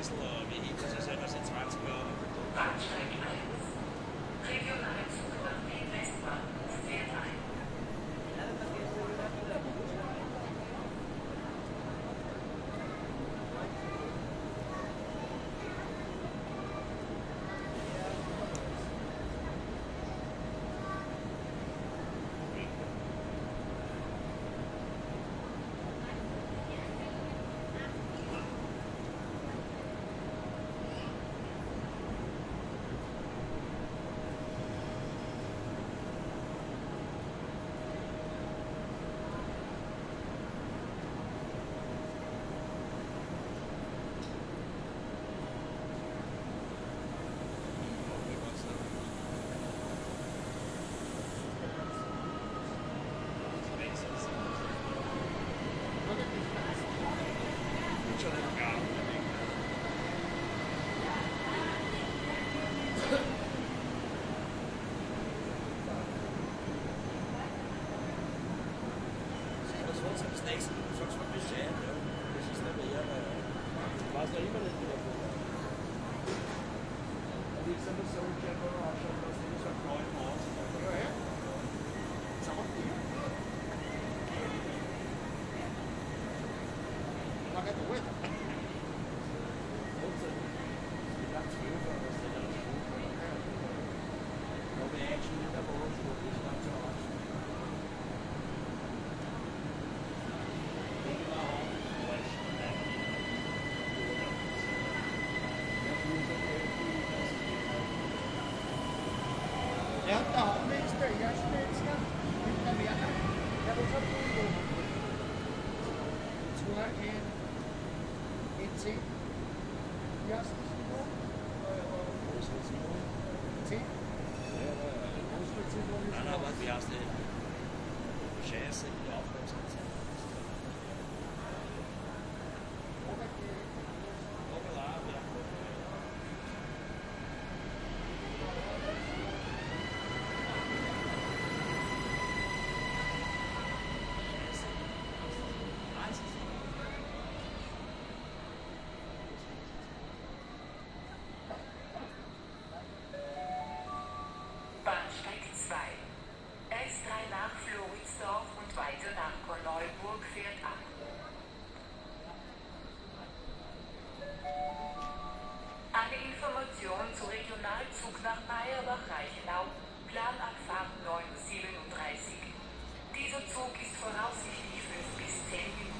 bisschen wie hinten, so sind wir seit 20 Jahren. Bahnsteig 1. Regionalzug nach Wien-Westbahnhof fährt ein. Das nächste, du sagst mal Bescheid, ja. Das ist nicht mehr, ich weiß noch immer nicht, wie der Vogel. Und ich sage so, ich habe auch schon, dass die so einen neuen Haus haben. Ja, ja. Zusammen mit dir? Lange durch. Und so, ich dachte, 12 Uhr, was der dann ist. Da habe ich eingeschrieben, der Wohnung, ich war zu Hause. Ja, da haben wir jetzt der erste jetzt mit der Mehrheit, der was hat umgehoben. Und zwar in EC. Wie heißt das Niveau? C? Nein, aber wie heißt die? Scheiße, die Aufmerksamkeit. Bahnsteig 2. S3 nach Floridsdorf und weiter nach Korneuburg fährt ab. Eine Information zu Regionalzug nach Meyerbach-Reichenau, Planabfahrt 9:37 Uhr. Dieser Zug ist voraussichtlich 5 bis 10 Minuten